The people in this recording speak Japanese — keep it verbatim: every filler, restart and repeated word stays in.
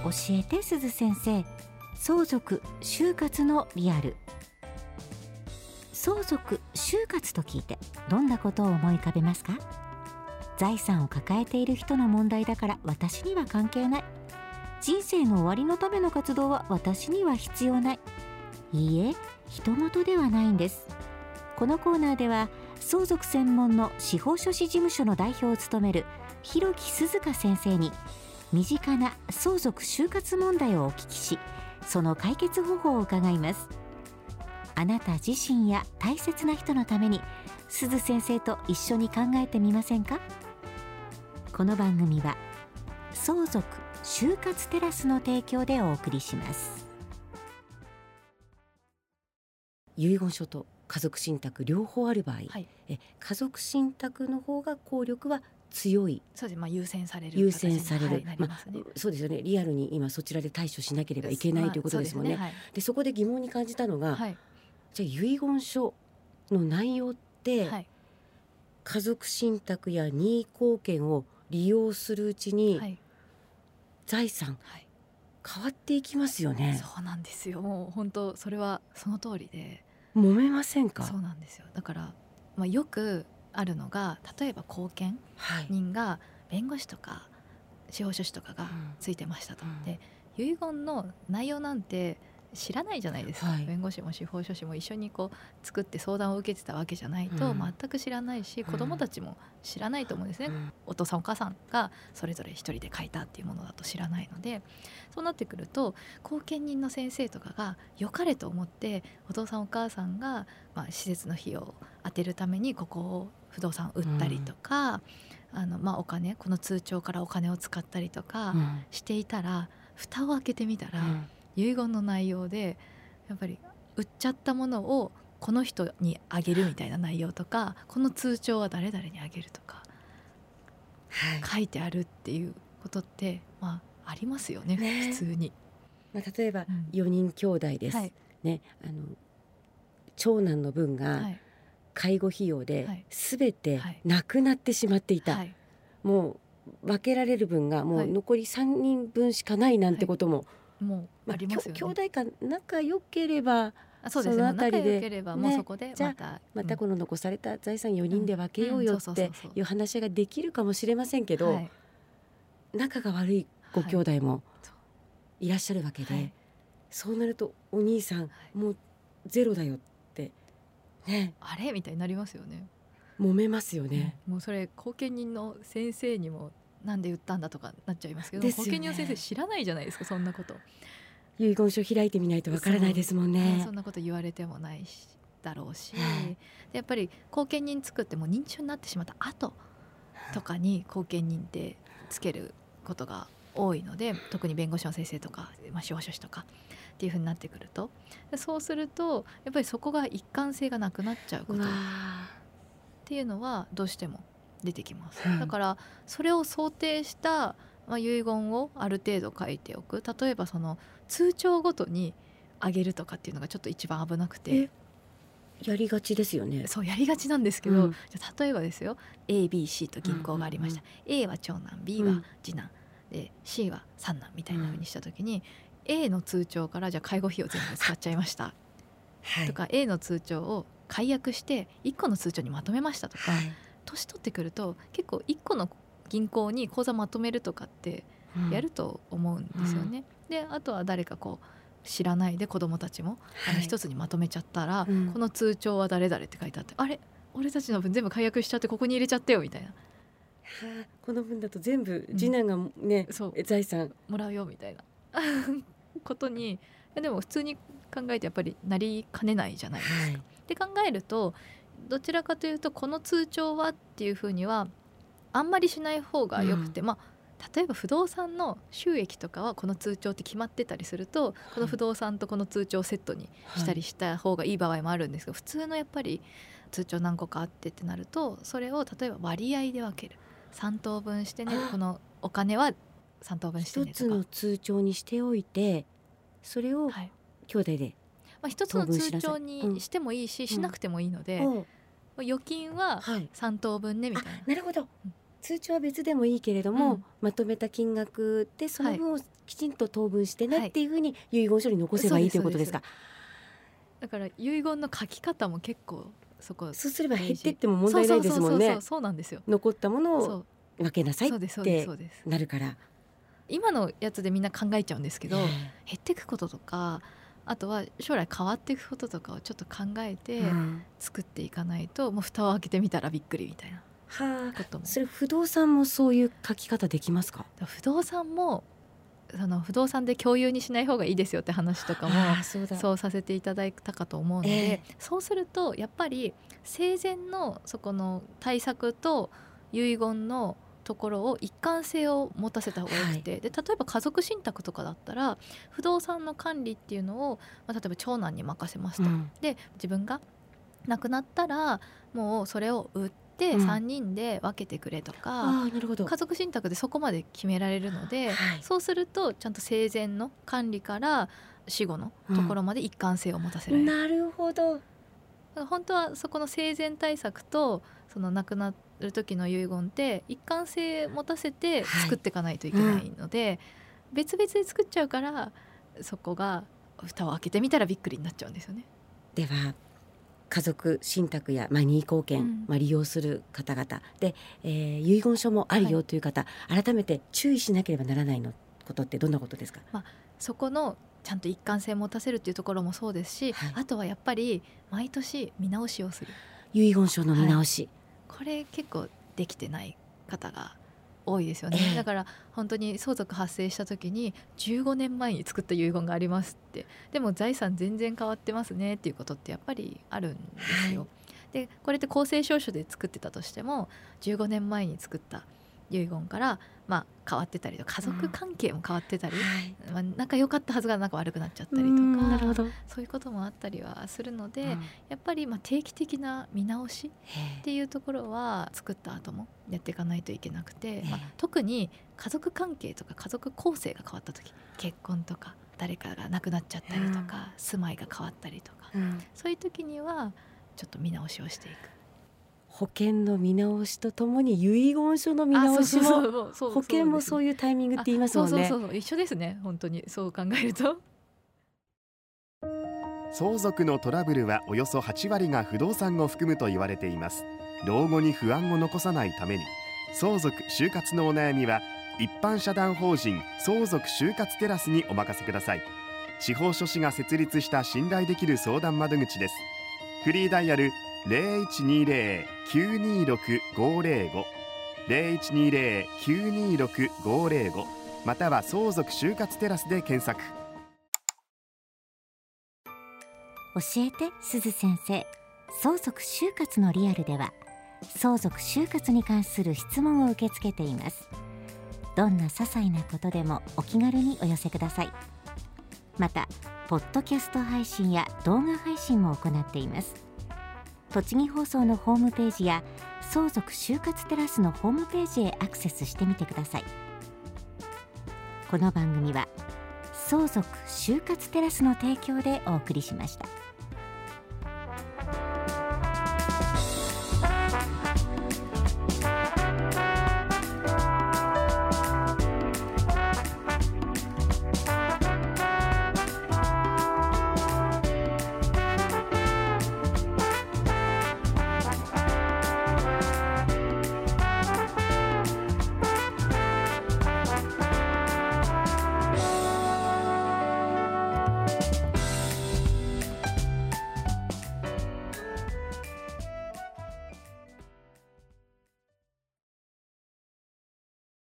教えて鈴先生、相続就活のリアル。相続就活と聞いてどんなことを思い浮かべますか？財産を抱えている人の問題だから私には関係ない、人生の終わりのための活動は私には必要ない。いいえ、人事ではないんです。このコーナーでは相続専門の司法書士事務所の代表を務める広木鈴香先生に身近な相続就活問題をお聞きし、その解決方法を伺います。あなた自身や大切な人のために鈴先生と一緒に考えてみませんか？この番組は相続就活テラスの提供でお送りします。 遺言書と家族信託両方ある場合、 はい、 え家族信託の方が効力は強い。 そうです、まあ、優先される優先される、 はい、なりますね。 まあ、そうですよね。リアルに今そちらで対処しなければいけない、まあ、ということですもんね。 そうですね、はい、 でそこで疑問に感じたのが、 はい、 じゃあ遺言書の内容って、 はい、 家族信託や任意後見を利用するうちに、はい、財産、はい、変わっていきますよね。 そうなんですよ。もう本当それはその通りで、 揉めませんか？ そうなんですよ。だから、まあ、よくあるのが、例えば後見人が弁護士とか司法書士とかがついてましたと、うん、で遺言の内容なんて知らないじゃないですか、はい、弁護士も司法書士も一緒にこう作って相談を受けてたわけじゃないと、うん、全く知らないし、子どもたちも知らないと思うんですね、うん、お父さんお母さんがそれぞれ一人で書いたっていうものだと知らないので、そうなってくると後見人の先生とかが良かれと思ってお父さんお母さんが、まあ、施設の費用を当てるためにここを不動産売ったりとか、うん、あのまあ、お金この通帳からお金を使ったりとかしていたら、うん、蓋を開けてみたら、うん、遺言の内容でやっぱり売っちゃったものをこの人にあげるみたいな内容とか、この通帳は誰々にあげるとか、はい、書いてあるっていうことって、まあ、ありますよ ね, ね普通に、 まあ、例えばよにん兄弟です、うん、はい、ね、あの長男の分が介護費用で全てなくなってしまっていた、はいはい、もう分けられる分がもう残りさんにんぶんしかないなんてことも、はい、 もうありますよね。 兄弟間仲良ければ、 あ、そうですね、 そのあたりで、 仲良ければもうそこでまた、 じゃあまたこの残された財産よにんで分けようよっていう話ができるかもしれませんけど、はい、仲が悪いご兄弟もいらっしゃるわけで、はい、そうなるとお兄さん、はい、もうゼロだよってね、 あれみたいになりますよね。 揉めますよね、 うん、もうそれ後見人の先生にもなんで言ったんだとかなっちゃいますけど、 ですよね、 後見人の先生知らないじゃないですか、そんなこと。 遺言書開いてみないとわからないですもんね。 そ, そんなこと言われてもないしだろうし、でやっぱり後見人作っても認知症になってしまった後とかに後見人ってつけることが多いので、特に弁護士の先生とか、まあ、司法書士とかっていう風になってくると、そうするとやっぱりそこが一貫性がなくなっちゃうことっていうのはどうしても出てきます、うん、だからそれを想定した、まあ、遺言をある程度書いておく。例えばその通帳ごとにあげるとかっていうのがちょっと一番危なくて、 やりがちですよね。 そうやりがちなんですけど、うん、じゃ例えばですよ エービーシー と銀行がありました、うんうんうん、A は長男 B は次男、うん、で C は三男みたいな風にした時に、うん、A の通帳からじゃあ介護費を全部使っちゃいました、はい、とか A の通帳を解約していっこの通帳にまとめましたとか、はい、年取ってくると結構いっこの銀行に口座まとめるとかってやると思うんですよね、うん、であとは誰かこう知らないで子どもたちも、はい、あの一つにまとめちゃったら、うん、この通帳は誰々って書いてあって、あれ俺たちの分全部解約しちゃってここに入れちゃってよみたいな、はあ、この分だと全部次男がね、うん、そう財産もらうよみたいなことに、でも普通に考えてやっぱりなりかねないじゃないですか、はい、で考えるとどちらかというとこの通帳はっていうふうにはあんまりしない方がよくて、うん、まあ例えば不動産の収益とかはこの通帳って決まってたりすると、はい、この不動産とこの通帳をセットにしたりした方がいい場合もあるんですけど、はい、普通のやっぱり通帳何個かあってってなると、それを例えば割合で分ける、さん等分してね、このお金はさん等分してねとか、 一つの通帳にしておいてそれを兄弟で、 まあ、一つの通帳にしてもいいし、うん、しなくてもいいので、うん、預金はさん等分ねみたいな、 なるほど、 通帳は別でもいいけれども、うん、まとめた金額でその分をきちんと等分してねっていうふうに遺言書に残せばいいということですか。 だから遺言の書き方も結構そこそうすれば減ってっても問題ないですもんね。 そうなんですよ。 残ったものを分けなさいってなるから。 今のやつでみんな考えちゃうんですけど、減っていくこととか、あとは将来変わっていくこととかをちょっと考えて作っていかないと、もう蓋を開けてみたらびっくりみたいなことも。 それ不動産もそういう書き方できますか？ 不動産もその不動産で共有にしない方がいいですよって話とかもそうだ、そうさせていただいたかと思うので、えー、そうするとやっぱり生前のそこの対策と遺言のところを一貫性を持たせた方がよくて、はい、で例えば家族信託とかだったら不動産の管理っていうのを、まあ、例えば長男に任せますと、うん、で自分が亡くなったらもうそれを売ってさんにんで分けてくれとか、うん、あ、なるほど、家族信託でそこまで決められるので、はい、そうするとちゃんと生前の管理から死後のところまで一貫性を持たせられる、 うん、なるほど。 本当はそこの生前対策とその亡くなる時の遺言って一貫性持たせて作っていかないといけないので、はい、うん、別々で作っちゃうからそこが蓋を開けてみたらびっくりになっちゃうんですよね。 では家族信託やまあ任意後見、うん、まあ、利用する方々で、えー、遺言書もあるよという方、はい、改めて注意しなければならないのことってどんなことですか？ まあ、そこのちゃんと一貫性を持たせるっていうところもそうですし、はい、あとはやっぱり毎年見直しをする遺言書の見直し、 はい、これ結構できてない方が多いですよね、えー、だから本当に相続発生した時にじゅうごねんまえに作った遺言がありますって、でも財産全然変わってますねっていうことってやっぱりあるんですよ、はい、でこれって公正証書で作ってたとしてもじゅうごねんまえに作った遺言から、まあ、変わってたりと家族関係も変わってたり、うん、まあ、仲良かったはずが仲悪くなっちゃったりとか、なるほど、そういうこともあったりはするので、うん、やっぱりまあ定期的な見直しっていうところは作った後もやっていかないといけなくて、まあ、特に家族関係とか家族構成が変わった時、結婚とか誰かが亡くなっちゃったりとか、うん、住まいが変わったりとか、うん、そういう時にはちょっと見直しをしていく。 保険の見直しとともに遺言書の見直しも、保険もそういうタイミングって言いますもんね。 そうそうそう、一緒ですね。本当にそう考えると。 相続のトラブルはおよそはちわりが不動産を含むと言われています。老後に不安を残さないために、相続就活のお悩みは一般社団法人相続就活テラスにお任せください。司法書士が設立した信頼できる相談窓口です。フリーダイヤルゼロいちにゼロ きゅうにろく ごゼロご ゼロいちにゼロ きゅうにろく ごゼロご または相続就活テラスで検索。 教えてすず先生、相続就活のリアルでは相続就活に関する質問を受け付けています。どんな些細なことでもお気軽にお寄せください。またポッドキャスト配信や動画配信も行っています。栃木放送のホームページや相続就活テラスのホームページへアクセスしてみてください。この番組は相続就活テラスの提供でお送りしました。